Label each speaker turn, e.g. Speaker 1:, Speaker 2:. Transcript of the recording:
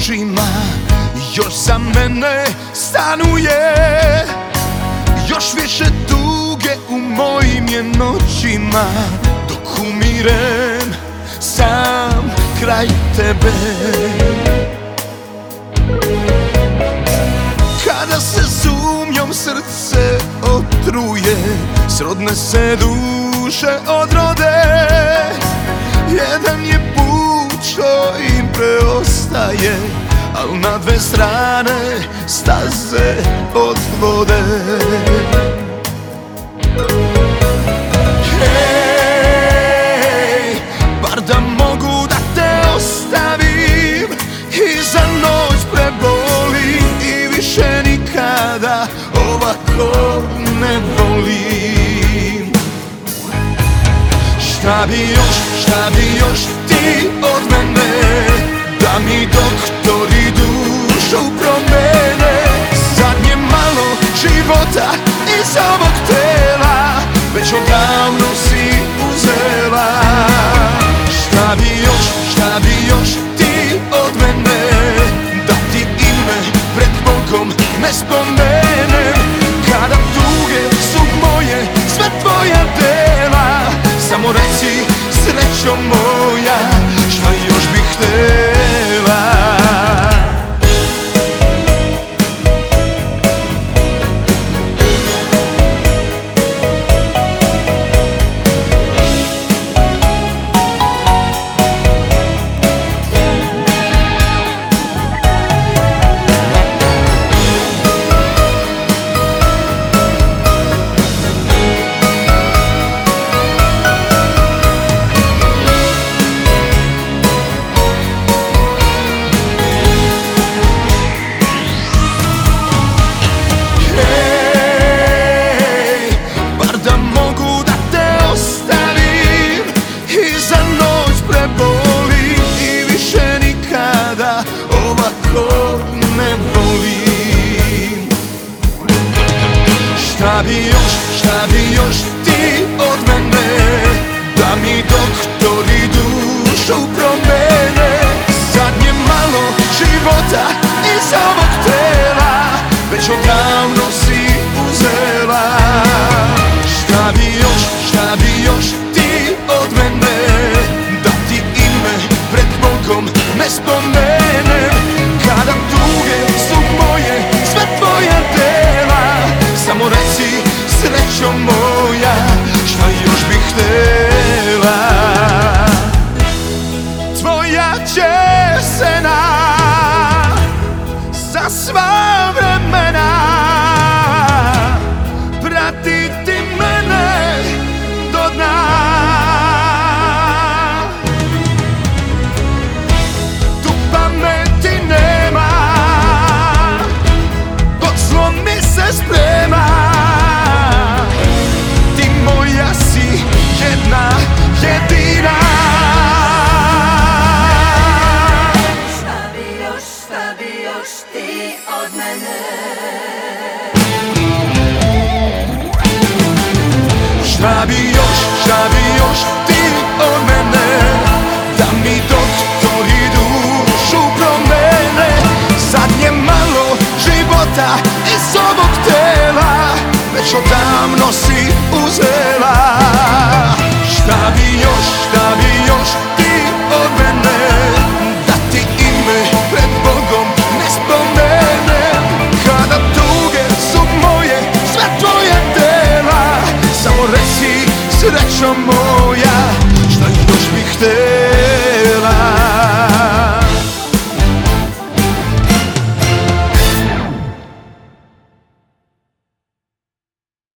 Speaker 1: očima još za mene stanuje. Još više tuge u mojim je noćima, dok umirem sam kraj tebe. Kada se sumnjom srce otruje, srodne se duše odrode. Jedan je put što im preostaje, al na dve strane staze odvode. Hej, bar da mogu da te ostavim i za noć prebolim i više nikada ovako ne volim. Šta bi još ti od mene, da mi doktori dušu promene. Zadnje malo života iz ovog tela već odavno si uzela. Šta bi još ti od mene, da ti ime pred Bogom ne spomenem. Kada tuge su moje, sve tvoja dela, samo reci srećo moja, šta još bih htela. Šta bi još ti od mene, da mi doktori dušu promene. Zadnje malo života iz ovog tela već odavno si uzela. Šta bi još ti od mene, da ti ime pred Bogom ne spomenem. Kada tuge su moje, sve tvoja dela, samo reci srećo moja, šta još bih htela. Tvoja će sena za sva vremena pratiti mene do dna. Tu pameti nema, dok zlo mi se sprema. Ti moja si jedna jedina.
Speaker 2: Šta bi još ti od mene?
Speaker 1: Šta bi još ti od mene, da mi doktori dušu promene. Zadnje malo života iz ovog tela već odavno si uzela. Šta bi još ti od mene, da ti ime pred Bogom ne spomenem. Kada tuge su moje, sve tvoje dela, samo reci srećo moja.